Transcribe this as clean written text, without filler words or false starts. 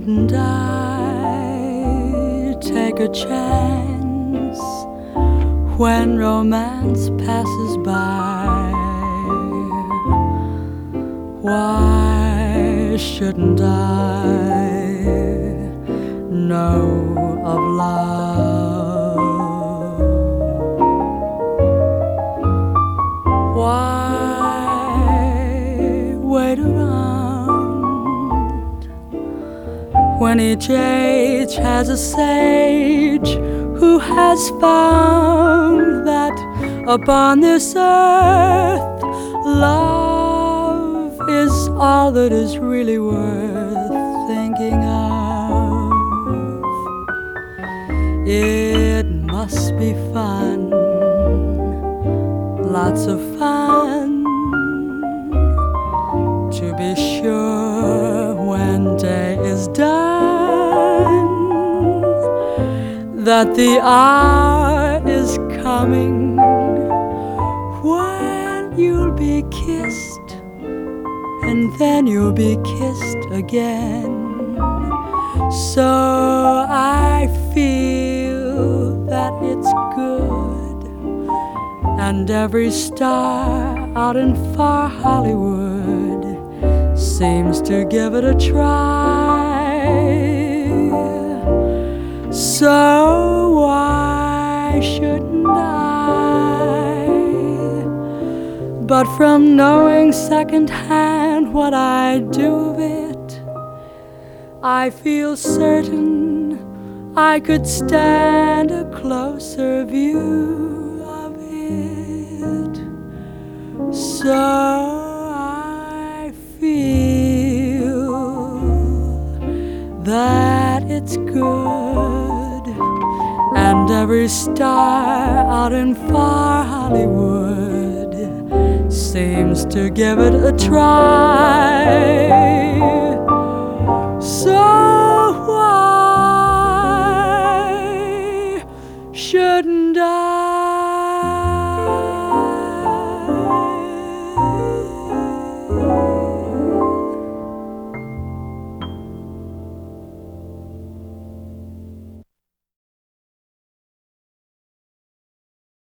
shouldn't I take a chance when romance passes by? Why shouldn't I know of love? Why wait around when each age has a sage who has found that upon this earth love is all that is really worth thinking of? It must be fun, lots of fun, to be sure when day is done that the hour is coming when you'll be kissed and then you'll be kissed again. So I feel that it's good, and every star out in far Hollywood seems to give it a try. So why shouldn't I? But from knowing secondhand what I do of it, I feel certain I could stand a closer view of it. So I feel that it's good, and every star out in far Hollywood seems to give it a try.